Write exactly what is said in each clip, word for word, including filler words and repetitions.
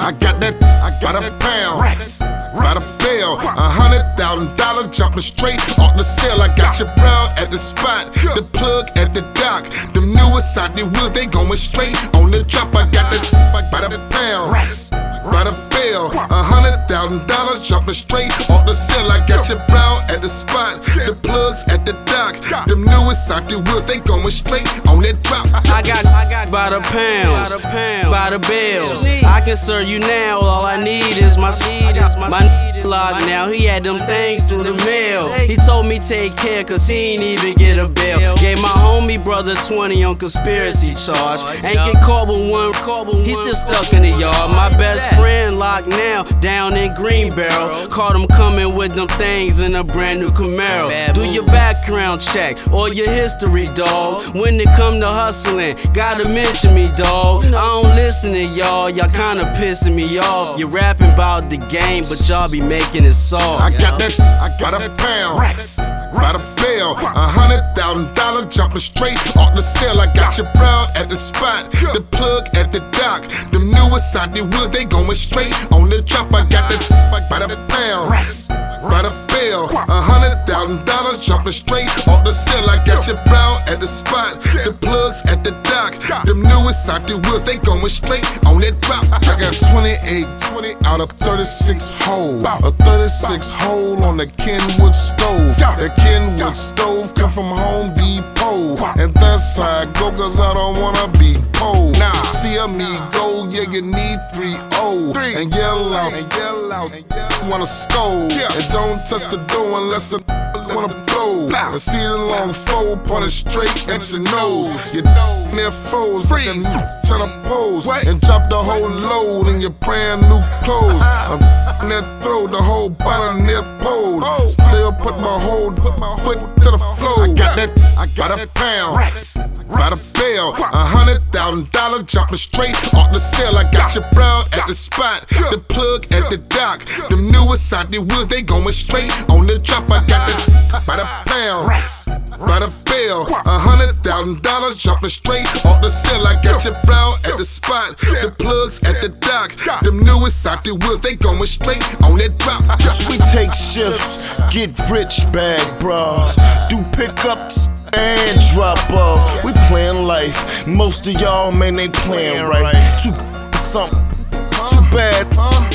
I got that, I got a pound. Racks, by the bill. A hundred thousand dollar jumping straight off the sale. I got your bro at the spot, the plug at the dock. Them newest out the wheels, they going straight on the drop. I got that by the pound. Racks, by the bill. A hundred thousand dollars jumping straight off the sale. I got your bro at the spot, the plugs at the dock. Them newest out the wheels, they going straight on that drop. I got, I got by the pounds, by the bills. I can serve you now. All I need is my seed, my lock now. He had them things in the mail. He told me take care, cause he ain't even get a bail. Gave my homie brother twenty on conspiracy charge. Ain't get caught with one, he still stuck in the yard. My best friend locked now, down in Green Barrel. Caught him coming with them things in a brand new Camaro. Do your background check or your history, dawg. When it come to hustling, gotta mention me, dawg. I don't listen to y'all, y'all kinda pissing me off. You rapping about the game, but y'all be making it soft. I got that, I got a pound. Racks, by the bill. A hundred thousand dollar jumping straight off the sale. I got your bro at the spot, the plug at the dock. Them newest out the wheels, they going straight on the drop. I got that by the pound. Racks, by the bill. A hundred thousand dollars jumping straight off the sale. I got your bro at the spot, the plugs at the dock. Them newest out the wheels, they going straight on that drop. I got twenty-eight, twenty out of thirty-six holes. A thirty-six hole on the Kenwood stove. That Kenwood stove come from Home Depot. And that's how I go, cause I don't wanna be poor. Nah, see a me go, yeah, you need three oh. And yell out, and yell out, wanna scold. And don't touch the door unless I wanna blow. And see the long foe pointed straight at your nose. Your near froze, like a tryna pose. And drop the whole load in your brand new clothes. I'm that throw the whole bottom near pole. Still put my whole put my foot to the floor. I got that, I got a pound. Racks, by the bill. A hundred thousand dollar jumping straight off the sale. I got your bro at the spot, the plug at the dock. Them newest out the wheels, they going straight on the drop. I got that by the pound. Racks, by the bill. A hundred thousand dollars jumping straight off the sale. I got your bro at the spot, the plugs at the dock. Them newest out the wheels, they going straight on that drop. We take shifts, get rich bag bras, do pickups and drop off. We playin' life, most of y'all man ain't playin' right. Too something, too bad,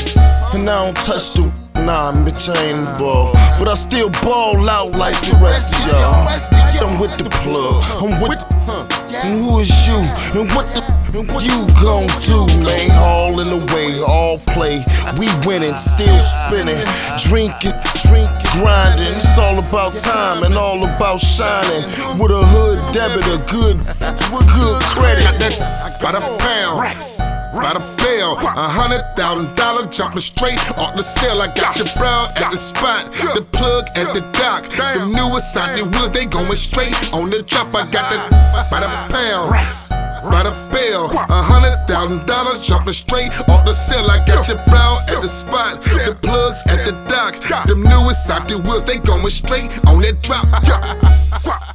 and I don't touch the. Nah, bitch, I ain't involved, but I still ball out like the rest of y'all. I'm with the plug, I'm with the, and who is you, and what the you gon' do, man? All in the way, all play, we winning, still spinning, drinking, drinking, grinding. It's all about time and all about shining. With a hood debit, a good, good credit. By the pound, racks, by the bill. A hundred thousand dollar jumping straight off the sale. I got your bro at the spot, the plug at the dock. Them newest out the wheels, they going straight on the drop. I got that by the pound, racks, by the bill. A hundred thousand dollars jumping straight off the sale. I got your bro at the spot, the plugs at the dock. Them newest out the wheels, they going straight on that drop.